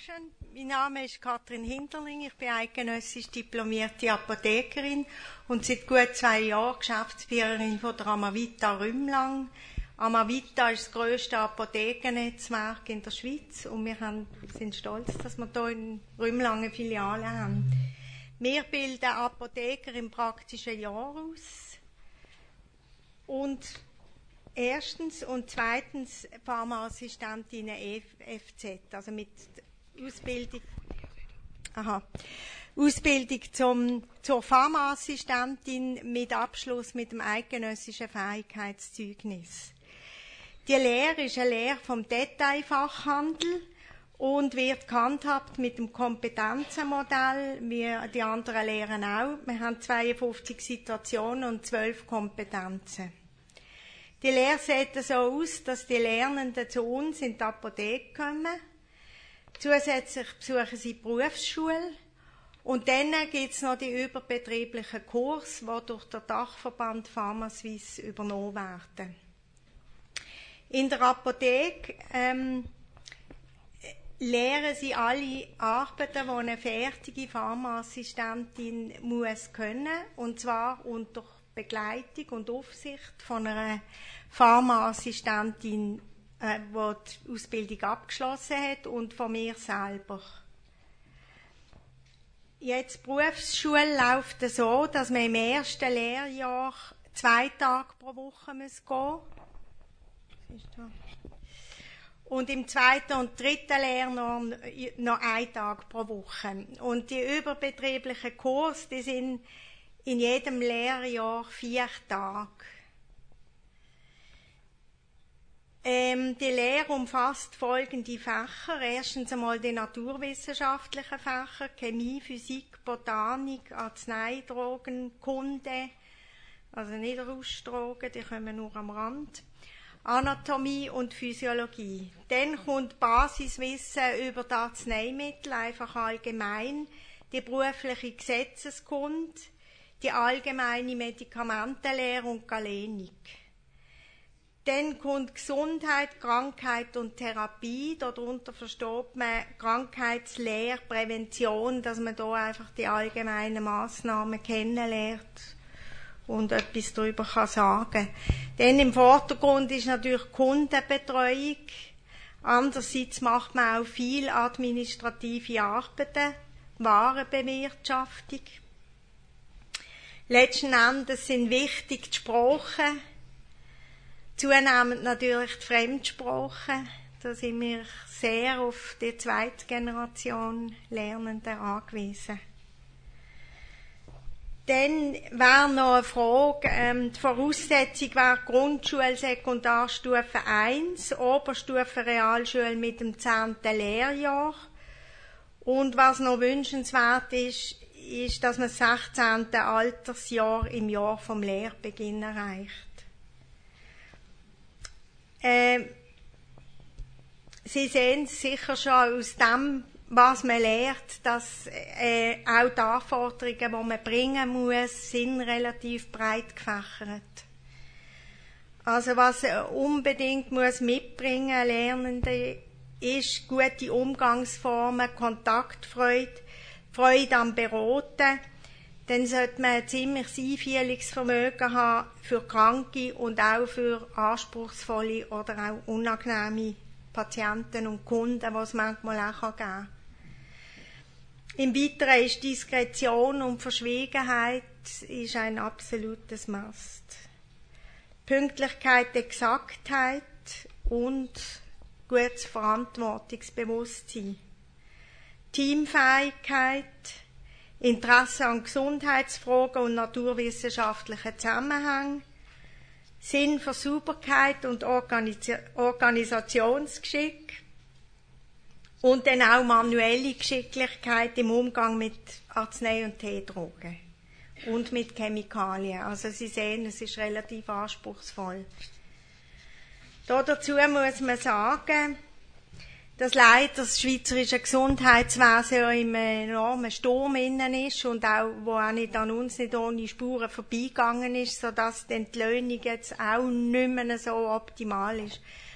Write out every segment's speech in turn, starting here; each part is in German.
Dankeschön. Mein Name ist Kathrin Hinderling. Ich bin eidgenössisch diplomierte Apothekerin und seit gut 2 Jahren Geschäftsführerin von der Amavita Rümlang. Amavita ist das grösste Apothekennetzwerk in der Schweiz und wir sind stolz, dass wir hier in Rümlang eine Filiale haben. Wir bilden Apotheker im praktischen Jahr aus und erstens und zweitens Pharmaassistentinnen FZ, also mit Ausbildung zur Pharmaassistentin mit Abschluss mit dem eidgenössischen Fähigkeitszeugnis. Die Lehre ist eine Lehre vom Detailfachhandel und wird gehandhabt mit dem Kompetenzenmodell, wie die anderen Lehren auch. Wir haben 52 Situationen und 12 Kompetenzen. Die Lehre sieht so aus, dass die Lernenden zu uns in die Apotheke kommen. Zusätzlich besuchen sie die Berufsschule. Und dann gibt es noch die überbetrieblichen Kurse, die durch den Dachverband PharmaSuisse übernommen werden. In der Apotheke lehren sie alle Arbeiten, die eine fertige Pharmaassistentin muss können, und zwar unter Begleitung und Aufsicht von einer Pharmaassistentin, die die Ausbildung abgeschlossen hat, und von mir selber. Jetzt, die Berufsschule läuft so, dass man im ersten Lehrjahr 2 Tage pro Woche gehen muss. Und im zweiten und dritten Lehrjahr noch 1 Tag pro Woche. Und die überbetrieblichen Kurse, die sind in jedem Lehrjahr 4 Tage. Die Lehre umfasst folgende Fächer. Erstens einmal die naturwissenschaftlichen Fächer, Chemie, Physik, Botanik, Arzneidrogen, Kunde, also nicht Rauschdrogen, die kommen nur am Rand, Anatomie und Physiologie. Dann kommt Basiswissen über die Arzneimittel, einfach allgemein, die berufliche Gesetzeskunde, die allgemeine Medikamentenlehre und Galenik. Dann kommt Gesundheit, Krankheit und Therapie. Darunter versteht man Krankheitslehre, Prävention, dass man da einfach die allgemeinen Massnahmen kennenlernt und etwas darüber sagen kann. Dann im Vordergrund ist natürlich Kundenbetreuung. Andererseits macht man auch viel administrative Arbeiten, Warenbewirtschaftung. Letzten Endes sind wichtig die Sprachen, zunehmend natürlich die Fremdsprachen. Da sind wir sehr auf die zweite Generation Lernende angewiesen. Dann wäre noch eine Frage, die Voraussetzung wäre Grundschule, Sekundarstufe 1, Oberstufe Realschule mit dem 10. Lehrjahr. Und was noch wünschenswert ist, dass man das 16. Altersjahr im Jahr vom Lehrbeginn erreicht. Sie sehen sicher schon aus dem, was man lernt, dass auch die Anforderungen, die man bringen muss, sind relativ breit gefächert. Also was unbedingt muss mitbringen Lernende ist gute Umgangsformen, Kontaktfreude, Freude am Beraten. Dann sollte man ein ziemliches Einfühlungsvermögen haben für Kranke und auch für anspruchsvolle oder auch unangenehme Patienten und Kunden, was es manchmal auch geben kann. Im Weiteren ist Diskretion und Verschwiegenheit ist ein absolutes Must. Pünktlichkeit, Exaktheit und gutes Verantwortungsbewusstsein. Teamfähigkeit, Interesse an Gesundheitsfragen und naturwissenschaftlichen Zusammenhängen, Sinn für Sauberkeit und Organisationsgeschick und dann auch manuelle Geschicklichkeit im Umgang mit Arznei- und Teedrogen und mit Chemikalien. Also Sie sehen, es ist relativ anspruchsvoll. Dazu muss man sagen, dass leider das schweizerische Gesundheitswesen ja im enormen Sturm innen ist und auch, wo auch nicht an uns nicht ohne Spuren vorbeigegangen ist, sodass die Entlöhnung jetzt auch nicht mehr so optimal ist.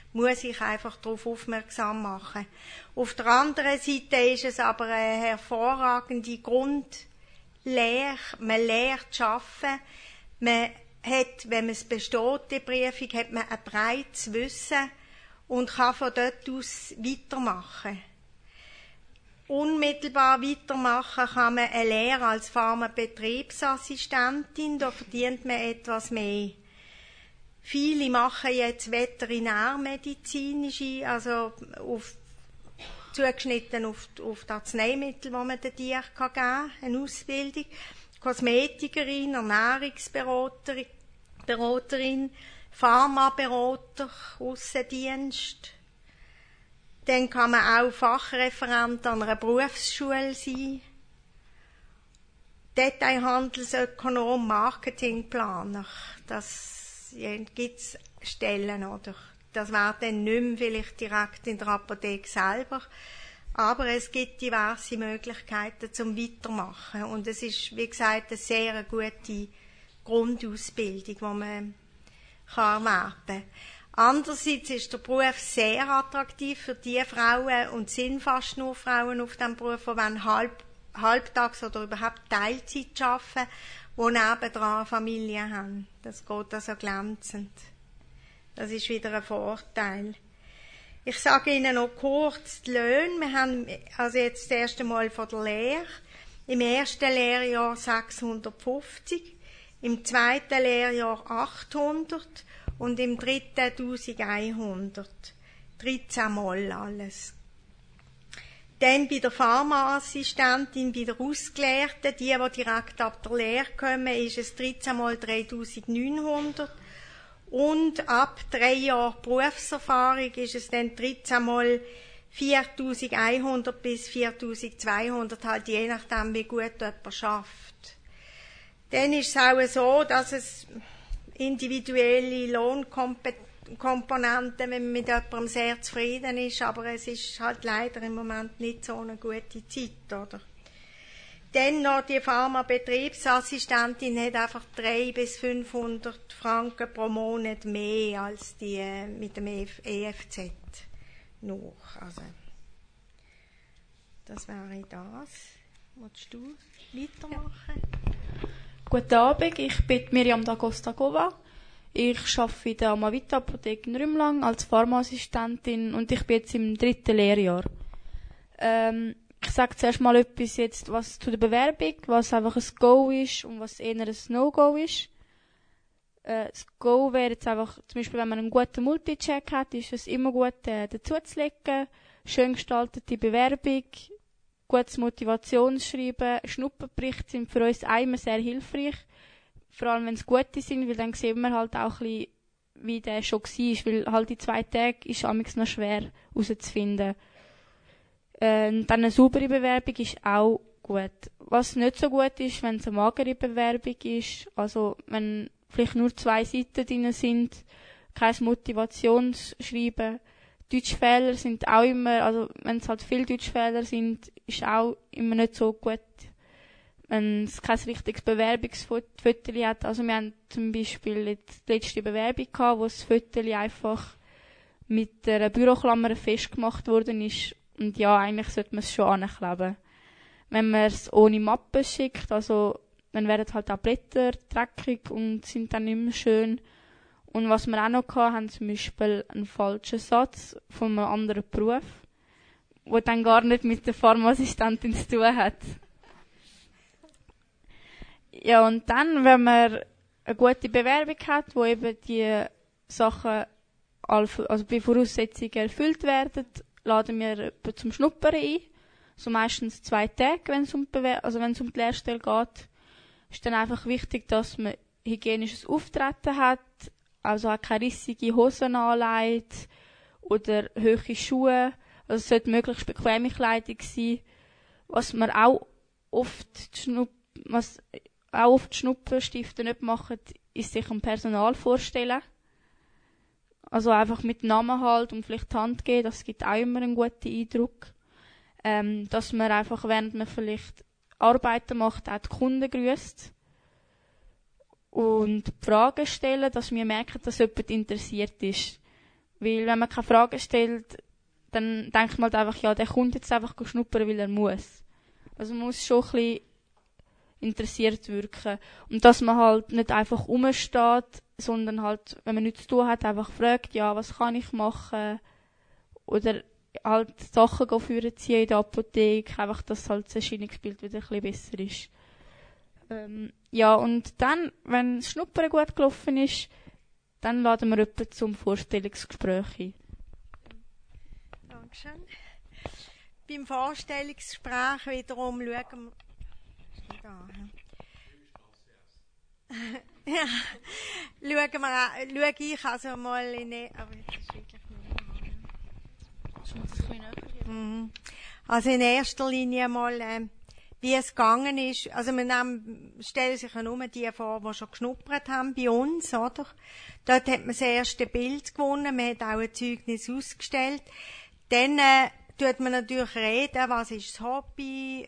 muss ich einfach darauf aufmerksam machen. Auf der anderen Seite ist es aber eine hervorragende Grundlehre. Man lernt zu arbeiten. Man hat, wenn man es besteht, die Prüfung, hat man ein breites Wissen und kann von dort aus weitermachen. Unmittelbar weitermachen kann man eine Lehre als Pharmabetriebsassistentin, da verdient man etwas mehr. Viele machen jetzt veterinärmedizinische, also zugeschnitten auf die Arzneimittel, die man den Tieren geben kann, eine Ausbildung. Kosmetikerin, Ernährungsberaterin, Pharmaberater, Aussendienst. Dann kann man auch Fachreferent an einer Berufsschule sein. Detailhandelsökonom, Marketingplaner. Das gibt es Stellen, oder? Das wäre dann nicht mehr vielleicht direkt in der Apotheke selber. Aber es gibt diverse Möglichkeiten zum Weitermachen. Und es ist, wie gesagt, eine sehr gute Grundausbildung, die man erwerben kann. Andererseits ist der Beruf sehr attraktiv für die Frauen, und sind fast nur Frauen auf diesem Beruf, die wollen halbtags oder überhaupt Teilzeit arbeiten, die nebendran eine Familie haben. Das geht also glänzend. Das ist wieder ein Vorteil. Ich sage Ihnen noch kurz die Löhne. Wir haben also jetzt das erste Mal von der Lehre. Im ersten Lehrjahr 650, im zweiten Lehrjahr 800 und im dritten 1100. 13 Mal alles. Dann bei der Pharmaassistentin, bei der Ausgelehrten, die direkt ab der Lehre kommen, ist es 13 mal 3900. Und ab 3 Jahren Berufserfahrung ist es dann 13 mal 4100 bis 4200, halt je nachdem, wie gut jemand schafft. Dann ist es auch so, dass es individuelle Lohnkomponenten, wenn man mit jemandem sehr zufrieden ist, aber es ist halt leider im Moment nicht so eine gute Zeit, oder? Dann noch die Pharmabetriebsassistentin hat einfach 300 bis 500 Franken pro Monat mehr als die mit dem EFZ noch. Also, das wäre das. Willst du weitermachen? Guten Abend, ich bin Miriam D'Agosta-Gova. Ich arbeite in der Amavita Apotheke in Rümlang als Pharmaassistentin und ich bin jetzt im 3. Lehrjahr. Ich sage zuerst mal etwas jetzt, was zu der Bewerbung, was einfach ein Go ist und was eher ein No-Go ist. Das Go wäre jetzt einfach, zum Beispiel, wenn man einen guten Multicheck hat, ist es immer gut, dazuzulegen. Schön gestaltete Bewerbung, gutes Motivationsschreiben, Schnupperberichte sind für uns immer sehr hilfreich. Vor allem, wenn es gute sind, weil dann sehen wir halt auch ein bisschen, wie der schon war, weil halt die 2 Tage ist amigs noch schwer herauszufinden. Dann eine saubere Bewerbung ist auch gut. Was nicht so gut ist, wenn es eine magere Bewerbung ist, also wenn vielleicht nur 2 Seiten drin sind, kein Motivationsschreiben. Deutschfehler sind auch immer, also wenn es halt viele Deutschfehler sind, ist auch immer nicht so gut, wenn es kein richtiges Bewerbungsfoto hat. Also wir haben zum Beispiel jetzt die letzte Bewerbung gehabt, wo das Foto einfach mit einer Büroklammer festgemacht worden ist. Und ja, eigentlich sollte man es schon ankleben. Wenn man es ohne Mappe schickt, also, dann werden halt auch Blätter dreckig und sind dann nicht mehr schön. Und was wir auch noch hatten, haben zum Beispiel einen falschen Satz von einem anderen Beruf, der dann gar nicht mit der Pharmaassistentin zu tun hat. Ja, und dann, wenn man eine gute Bewerbung hat, wo eben die Sachen, also die Voraussetzungen erfüllt werden, laden wir zum Schnuppern ein. So meistens 2 Tage, wenn es um die Lehrstelle geht. Ist dann einfach wichtig, dass man hygienisches Auftreten hat, also auch keine rissigen Hosen anlegt oder hohe Schuhe. Also es sollte möglichst bequeme Kleidung sein. Was man auch oft Schnuppenstifte nicht machen, ist sich dem Personal vorstellen. Also einfach mit Namen halt und vielleicht die Hand geben, das gibt auch immer einen guten Eindruck. Dass man einfach, während man vielleicht Arbeiten macht, auch die Kunden grüßt. Und Fragen stellen, dass wir merken, dass jemand interessiert ist. Weil wenn man keine Fragen stellt, dann denkt man halt einfach, ja, der kommt jetzt einfach schnuppern, weil er muss. Also man muss schon ein bisschen interessiert wirken. Und dass man halt nicht einfach rumsteht, sondern halt, wenn man nichts zu tun hat, einfach fragt, ja, was kann ich machen? Oder halt Sachen vorziehen in der Apotheke, einfach, dass halt das Erscheinungsbild wieder ein bisschen besser ist. Ja, und dann, wenn das Schnuppern gut gelaufen ist, dann laden wir jemanden zum Vorstellungsgespräch ein. Dankeschön. Beim Vorstellungsgespräch wiederum schauen wir... ja, schaue ich also mal in... Aber jetzt ist wirklich nicht mehr. Also in erster Linie mal... wie es gegangen ist. Also man stellen sich ja nur die vor, die schon geschnuppert haben bei uns, oder? Dort hat man das erste Bild gewonnen, man hat auch ein Zeugnis ausgestellt. Dann tut man natürlich reden, was ist das Hobby,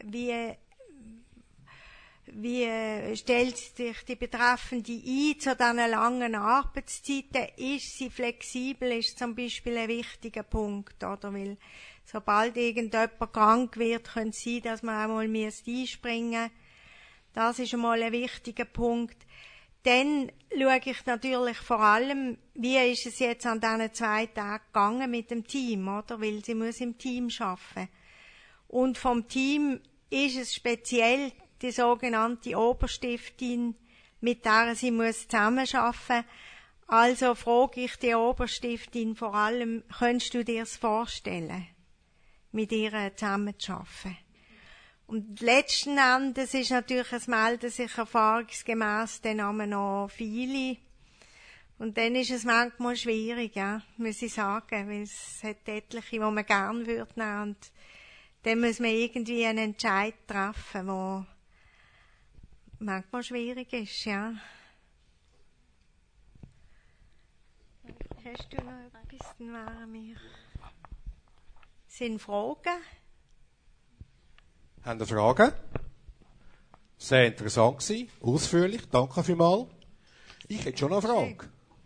wie stellt sich die Betreffende ein zu diesen langen Arbeitszeiten? Ist sie flexibel, ist zum Beispiel ein wichtiger Punkt, oder? Weil sobald irgendjemand krank wird, könnte es sein, dass man auch mal einspringen müsste. Das ist einmal ein wichtiger Punkt. Dann schaue ich natürlich vor allem, wie ist es jetzt an diesen 2 Tagen gegangen mit dem Team, oder? Weil sie muss im Team arbeiten. Und vom Team ist es speziell die sogenannte Oberstiftin, mit der sie muss zusammenarbeiten. Also frage ich die Oberstiftin vor allem, könntest du dir das vorstellen, mit ihr zusammenzuarbeiten? Und letzten Endes ist natürlich, es melden sich erfahrungsgemäss dann auch noch viele. Und dann ist es manchmal schwierig, ja, muss ich sagen, weil es hat etliche, die man gerne würde nehmen. Und dann muss man irgendwie einen Entscheid treffen, der manchmal schwierig ist, ja. Hast du noch etwas? Dann wären wir. Sind Fragen? Haben Sie Fragen? Sehr interessant gewesen, ausführlich, danke vielmals. Ich hätte schon eine Frage.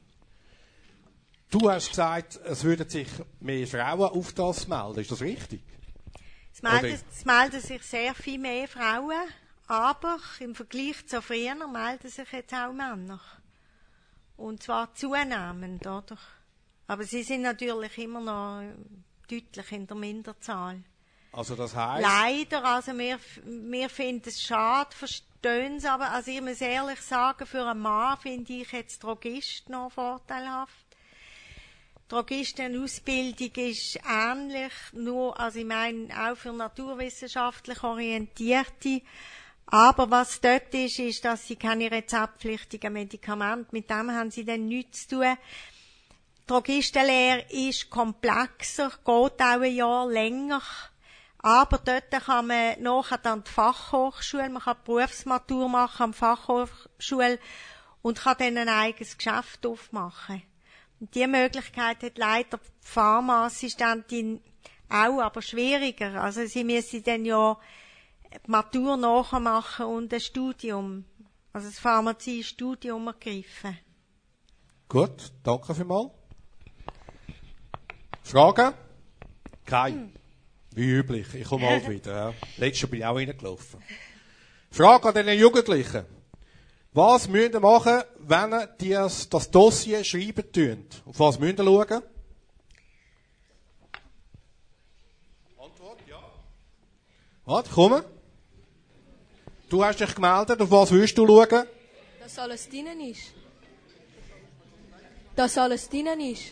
Du hast gesagt, es würden sich mehr Frauen auf das melden, ist das richtig? Es melden sich sehr viel mehr Frauen, aber im Vergleich zu früher melden sich jetzt auch Männer. Und zwar zunehmend, oder? Aber sie sind natürlich immer noch deutlich in der Minderzahl. Also das heisst... Leider, also wir finden es schade, verstehen es, aber also ich muss ehrlich sagen, für einen Mann finde ich jetzt Drogist noch vorteilhaft. Drogistenausbildung ist ähnlich, nur, also ich meine, auch für naturwissenschaftlich Orientierte. Aber was dort ist, dass sie keine rezeptpflichtigen Medikamente, mit dem haben sie dann nichts zu tun. Die Drogistenlehre ist komplexer, geht auch ein Jahr länger. Aber dort kann man nachher an die Fachhochschule, man kann die Berufsmatur machen an der Fachhochschule und kann dann ein eigenes Geschäft aufmachen. Und diese Möglichkeit hat leider die Pharmaassistentin auch, aber schwieriger. Also sie müssen dann ja die Matur nachher machen und ein Studium, also das Pharmaziestudium ergreifen. Gut, danke vielmals. Fragen? Keine. Wie üblich, ich komme auch wieder. Ja. Letztes Jahr bin ich auch reingelaufen. Frage an den Jugendlichen. Was müsst ihr machen, wenn ihr das Dossier schreiben tun? Auf was müsst ihr schauen? Antwort, ja. Warte, komm. Du hast dich gemeldet, auf was willst du schauen? Dass alles drinnen ist. Dass alles drinnen ist.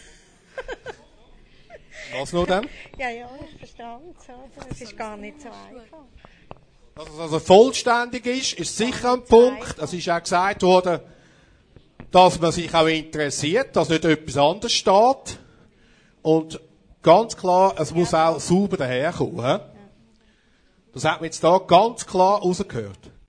Was noch denn? Ja, ich verstehe es, aber es ist gar nicht so einfach. Dass es also vollständig ist sicher ein Punkt. Es ist auch gesagt worden, dass man sich auch interessiert, dass nicht etwas anderes steht. Und ganz klar, es muss auch sauber daherkommen. Das hat man jetzt da ganz klar rausgehört.